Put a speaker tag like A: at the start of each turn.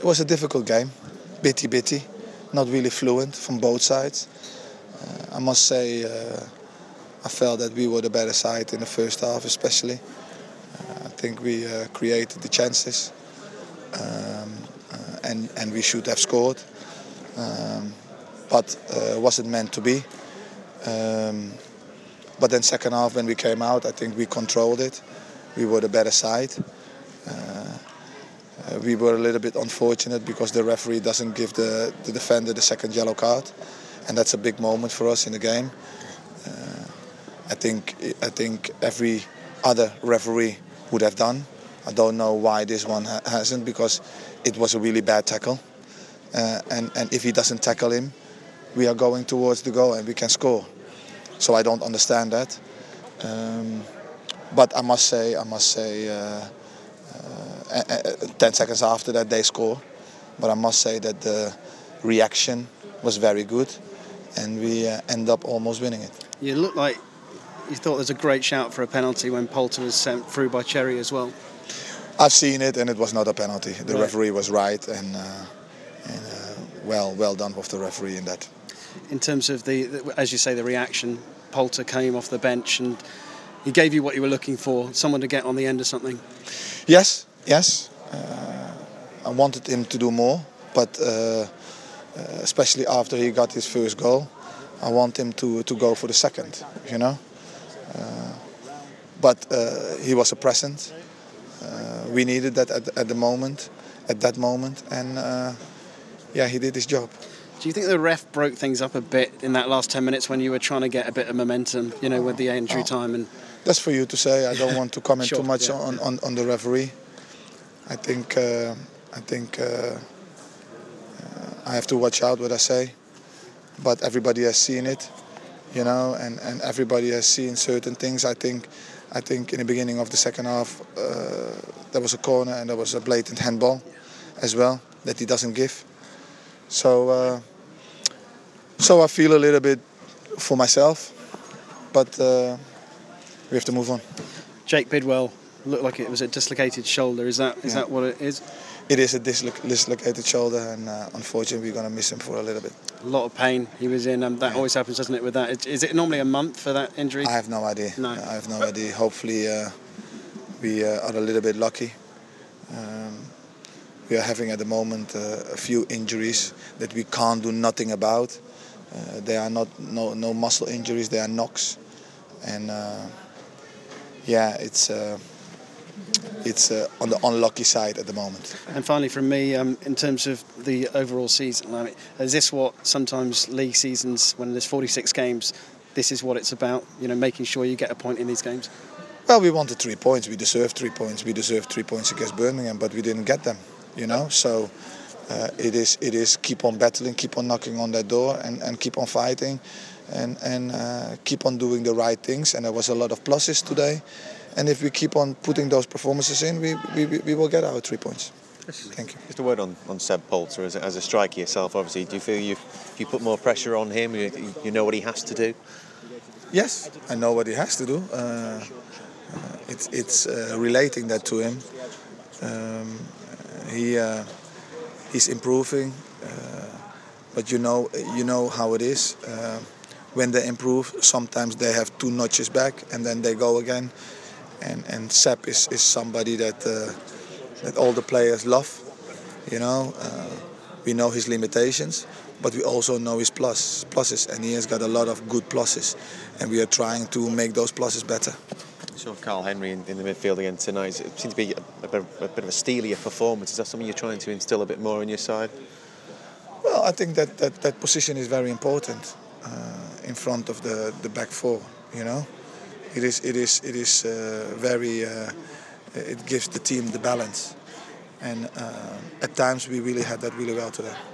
A: It was a difficult game, bitty, not really fluent from both sides. I must say I felt that we were the better side in the first half especially. I think we created the chances and we should have scored, but wasn't meant to be. But then second half when we came out, I think we controlled it. We were the better side. We were a little bit unfortunate because the referee doesn't give the defender the second yellow card, and that's a big moment for us in the game. I think every other referee would have done. I don't know why this one hasn't, because it was a really bad tackle. And if he doesn't tackle him, we are going towards the goal and we can score. So I don't understand that. But I must say, 10 seconds after that they score. But I must say that the reaction was very good and we end up almost winning it.
B: You look like you thought there was a great shout for a penalty when Poulter was sent through by Cherry as well.
A: I've seen it and it was not a penalty. The referee was right and well done with the referee in that.
B: In terms of as you say, the reaction, Poulter came off the bench and he gave you what you were looking for, someone to get on the end of something.
A: Yes. I wanted him to do more, but especially after he got his first goal, I want him to go for the second, you know. But he was a present. We needed that at that moment, and he did his job.
B: Do you think the ref broke things up a bit in that last 10 minutes when you were trying to get a bit of momentum, you know, with the injury time? And
A: that's for you to say. I don't want to comment too much on the referee. I think I have to watch out what I say, but everybody has seen it, you know, and everybody has seen certain things. I think in the beginning of the second half there was a corner and there was a blatant handball as well that he doesn't give. So I feel a little bit for myself, but we have to move on.
B: Jake Bidwell looked like it was a dislocated shoulder. Is that what it is?
A: It is a dislocated shoulder, and unfortunately we're going to miss him for a little bit.
B: A lot of pain he was in. That always happens, doesn't it, with that? Is it normally a month for that injury?
A: I have no idea.
B: No.
A: I have no idea. Hopefully we are a little bit lucky. We are having at the moment a few injuries that we can't do nothing about. They are no muscle injuries, they are knocks. And it's on the unlucky side at the moment.
B: And finally from me, in terms of the overall season, I mean, is this what sometimes league seasons, when there's 46 games, this is what it's about, you know, making sure you get a point in these games?
A: Well, we wanted 3 points, we deserved 3 points. We deserved 3 points against Birmingham, but we didn't get them, you know. So it is keep on battling, keep on knocking on that door and keep on fighting and keep on doing the right things. And there was a lot of pluses today. And if we keep on putting those performances in, we will get our 3 points. Thank you.
C: Just a word on Seb Poulter as a striker yourself. Obviously, do you feel you put more pressure on him? You know what he has to do?
A: Yes, I know what he has to do. It's relating that to him. He's improving, but you know how it is. When they improve, sometimes they have 2 notches back and then they go again. And Seb is somebody that all the players love. You know, we know his limitations, but we also know his pluses, and he has got a lot of good pluses, and we are trying to make those pluses better.
C: Sure, Carl Henry in the midfield again tonight. It seems to be a bit of a steelier performance. Is that something you're trying to instill a bit more on your side?
A: Well, I think that position is very important in front of the back four. You know, it is very. It gives the team the balance, and at times we really had that really well today.